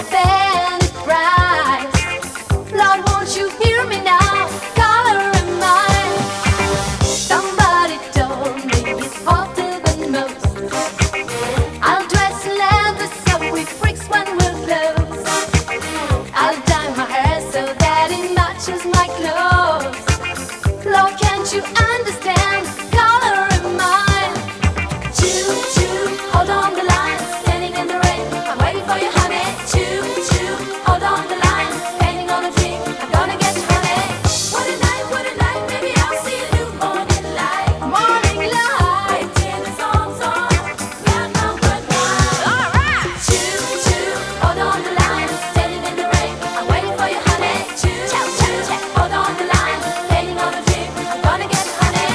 penny price. Lord, won't you hear me now? Color in mine. Somebody told me it's hotter than most. I'll dress in leather so we freaks when we're close. I'll dye my hair so that it matches my clothes. Lord, can't you understand? Color in mine. Choo choo, hold on the line. Standing in the rain, I'm waiting for you, honey. Choo choo, hold on the line. Painting on a tree, I'm gonna get you, honey. What a night, maybe I'll see a new morning light. Morning light, waiting the songs on. Not number 9. Alright. Choo choo, hold on the line. Standing in the rain, I'm waiting for you, honey. Choo choo, hold on the line. Painting on a tree, I'm gonna get you, honey.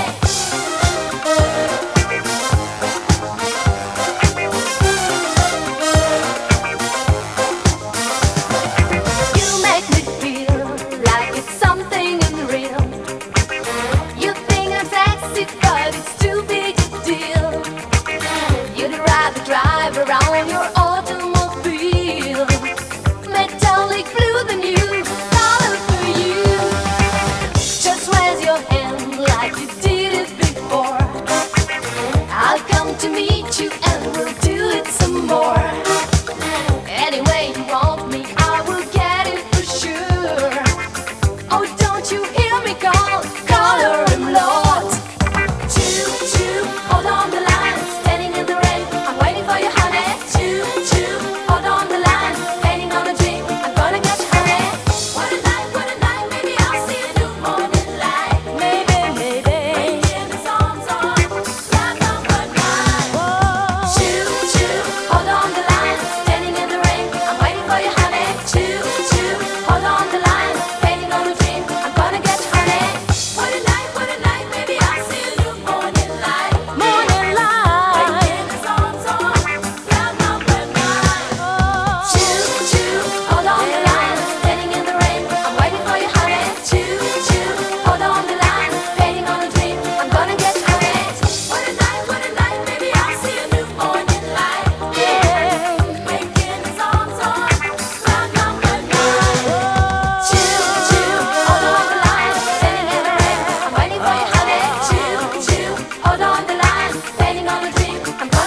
You make me feel like it's something unreal. You think I'm sexy, but it's too big a deal. You'd rather drive around your automobile. Metallic blue than you, color for you. Just raise your hand like you did it before. I'll come to meet you and we'll do it some more. Any way you want me, I will get it for sure. Oh, don't you hear me call? Color him, Lord. Choo choo, hold on the line. Standing in the rain, I'm waiting for you, honey. Choo choo, hold on the line. Painting on a tree, I'm gonna get you, honey. What a night, maybe I'll see a new morning light. Maybe, waiting the songs on. Line number 9. Choo choo, hold on the line. Standing in the rain, I'm waiting for you, honey. Choo choo, hold on the line. Painting on a tree, I'm gonna get you, honey. What a night, maybe I'll see a new morning light. Morning light, waiting the songs on. Line number 9. Choo choo, hold on the line. Standing in the rain, I'm waiting for you, honey. Choo choo, hold on the line. Painting on a tree, I'm gonna get you, honey. What a night, maybe I'll see a new morning light. Yeah, waiting the songs on. Line number 9. Choo choo, hold on the line. Standing in the rain, I'm waiting for you, honey. Choo choo, hold on the line. Painting on a tree, I'm